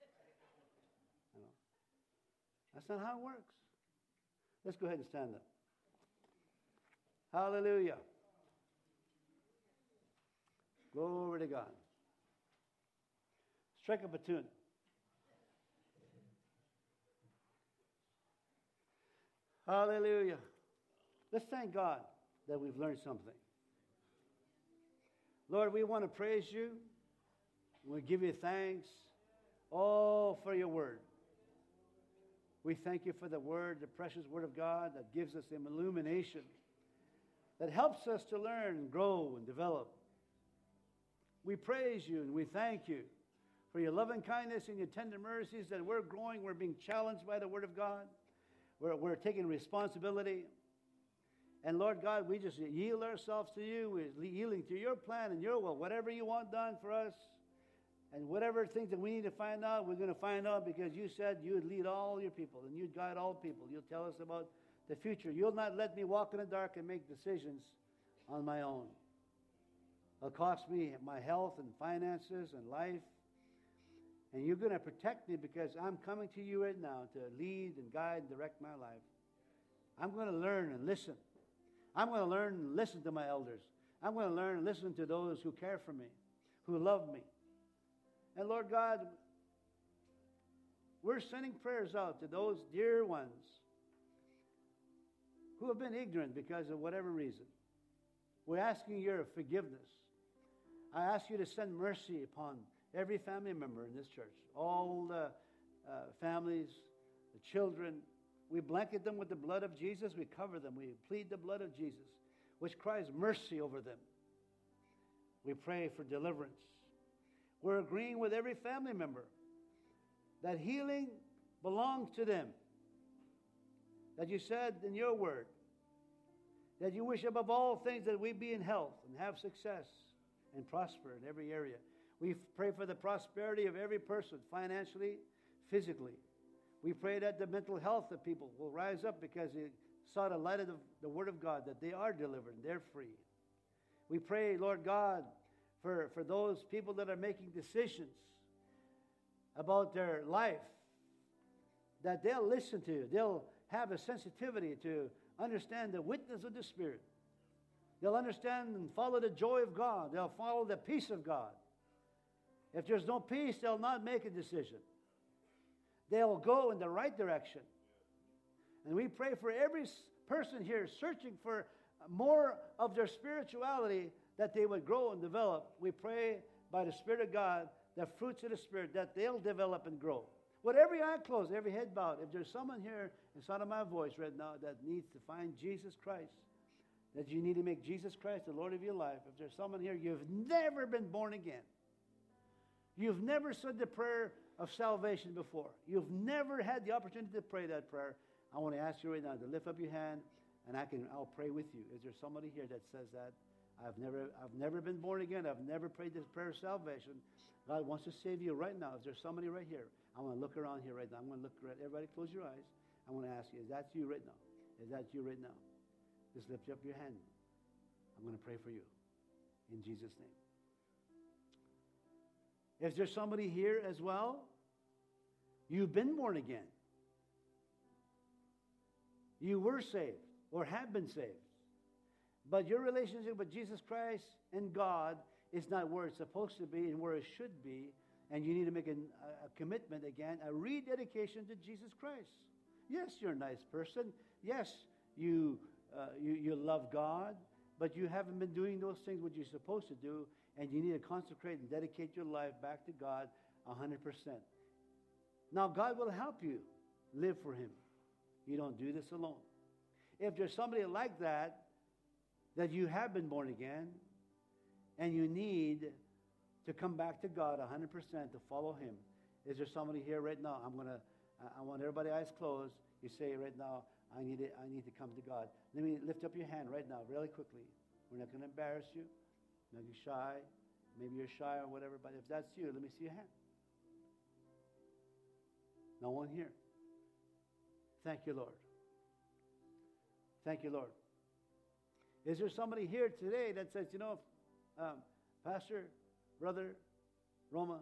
That's not how it works. Let's go ahead and stand up. Hallelujah. Glory to God. Strike up a tune. Hallelujah. Let's thank God that we've learned something. Lord, we want to praise you. We give you thanks, all for your word. We thank you for the word, the precious word of God that gives us illumination, that helps us to learn and grow and develop. We praise you and we thank you for your loving kindness and your tender mercies, that we're growing, we're being challenged by the word of God. We're taking responsibility. And Lord God, we just yield ourselves to you. We're yielding to your plan and your will. Whatever you want done for us, and whatever things that we need to find out, we're going to find out, because you said you would lead all your people and you'd guide all people. You'll tell us about the future. You'll not let me walk in the dark and make decisions on my own. It'll cost me my health and finances and life. And you're going to protect me, because I'm coming to you right now to lead and guide and direct my life. I'm going to learn and listen. I'm going to learn and listen to my elders. I'm going to learn and listen to those who care for me, who love me. And Lord God, we're sending prayers out to those dear ones who have been ignorant because of whatever reason. We're asking your forgiveness. I ask you to send mercy upon every family member in this church, all the families, the children. We blanket them with the blood of Jesus. We cover them. We plead the blood of Jesus, which cries mercy over them. We pray for deliverance. We're agreeing with every family member that healing belongs to them. That you said in your word, that you wish above all things that we be in health and have success and prosper in every area. We pray for the prosperity of every person, financially, physically. We pray that the mental health of people will rise up because they saw the light of the word of God, that they are delivered and they're free. We pray, Lord God, for those people that are making decisions about their life, that they'll listen to you. They'll have a sensitivity to understand the witness of the Spirit. They'll understand and follow the joy of God. They'll follow the peace of God. If there's no peace, they'll not make a decision. They'll go in the right direction. And we pray for every person here searching for more of their spirituality, that they would grow and develop. We pray by the Spirit of God, the fruits of the Spirit, that they'll develop and grow. With every eye closed, every head bowed, if there's someone here in sound of my voice right now that needs to find Jesus Christ, that you need to make Jesus Christ the Lord of your life, if there's someone here, you've never been born again. You've never said the prayer of salvation before. You've never had the opportunity to pray that prayer. I want to ask you right now to lift up your hand, and I'll pray with you. Is there somebody here that says that? I've never been born again. I've never prayed this prayer of salvation. God wants to save you right now. Is there somebody right here? I want to look around here right now. I'm going to look around. Everybody close your eyes. I want to ask you, is that you right now? Is that you right now? Just lift up your hand. I'm going to pray for you in Jesus' name. Is there somebody here as well? You've been born again. You were saved or have been saved. But your relationship with Jesus Christ and God is not where it's supposed to be and where it should be. And you need to make a commitment again, a rededication to Jesus Christ. Yes, you're a nice person. Yes, you love God. But you haven't been doing those things what you're supposed to do. And you need to consecrate and dedicate your life back to God 100%. Now, God will help you live for Him. You don't do this alone. If there's somebody like that you have been born again, and you need to come back to God 100% to follow Him. Is there somebody here right now? I want everybody eyes closed. You say right now, I need to come to God. Let me lift up your hand right now, really quickly. We're not going to embarrass you. You're not shy. Maybe you're shy or whatever, but if that's you, let me see your hand. No one here. Thank you, Lord. Thank you, Lord. Is there somebody here today that says, Pastor, Brother, Roma,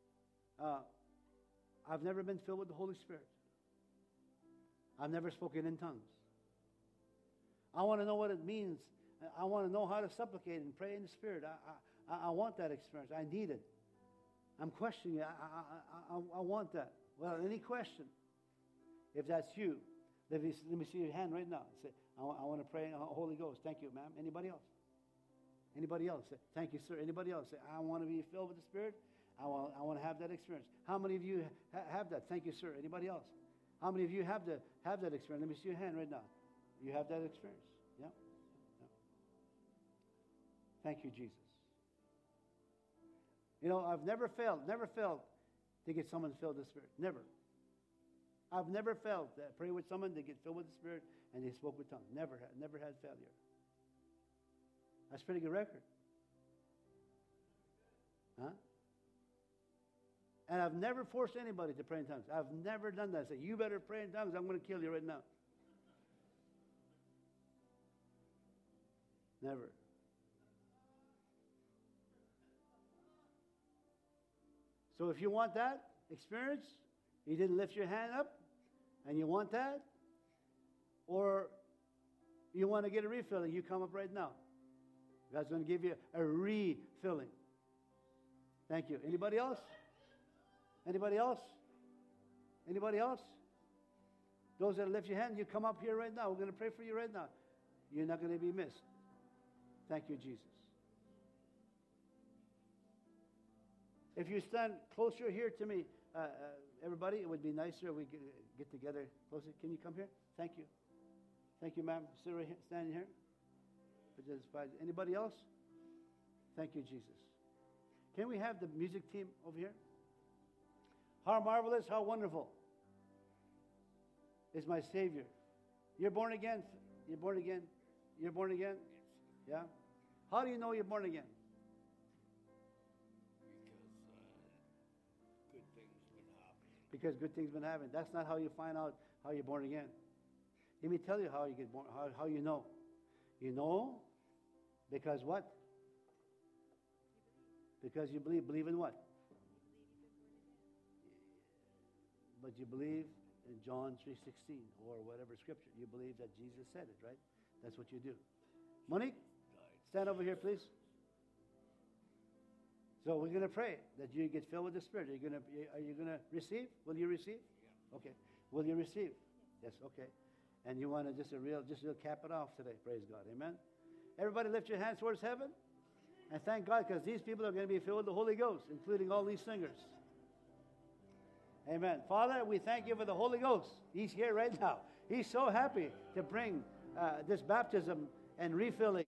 I've never been filled with the Holy Spirit. I've never spoken in tongues. I want to know what it means. I want to know how to supplicate and pray in the Spirit. I want that experience. I need it. I'm questioning it. I want that. Well, any question, if that's you, Let me see your hand right now. Say, I want to pray in the Holy Ghost. Thank you, ma'am. Anybody else? Anybody else? Say, thank you, sir. Anybody else? Say, I want to be filled with the Spirit. I want to have that experience. How many of you have that? Thank you, sir. Anybody else? How many of you have that experience? Let me see your hand right now. You have that experience. Yeah. Thank you, Jesus. You know, I've never failed to get someone filled with the Spirit. Never. I've never failed to pray with someone to get filled with the Spirit and they spoke with tongues. Never had failure. That's a pretty good record. Huh? And I've never forced anybody to pray in tongues. I've never done that. I say, you better pray in tongues. I'm going to kill you right now. Never. So if you want that experience, you didn't lift your hand up, and you want that, or you want to get a refilling, you come up right now. God's going to give you a refilling. Thank you. Anybody else? Anybody else? Anybody else? Those that lift your hand, you come up here right now. We're going to pray for you right now. You're not going to be missed. Thank you, Jesus. If you stand closer here to me, everybody, it would be nicer if we could get together closer. Can you come here? Thank you. Thank you, ma'am. Sit right here, standing here. Anybody else? Thank you, Jesus. Can we have the music team over here? How marvelous, how wonderful is my Savior. You're born again? You're born again? You're born again? Yeah? How do you know you're born again? Because good things been happening. That's not how you find out how you're born again. Let me tell you how you get born, how you know. You know because what? Because you believe. Believe in what? But you believe in John 3:16 or whatever scripture. You believe that Jesus said it, right? That's what you do. Monique, stand over here, please. So we're going to pray that you get filled with the Spirit. Are you going to receive? Will you receive? Yeah. Okay. Will you receive? Yes. Okay. And you want to just cap it off today. Praise God. Amen. Everybody, lift your hands towards heaven, and thank God because these people are going to be filled with the Holy Ghost, including all these singers. Amen. Father, we thank you for the Holy Ghost. He's here right now. He's so happy to bring this baptism and refilling.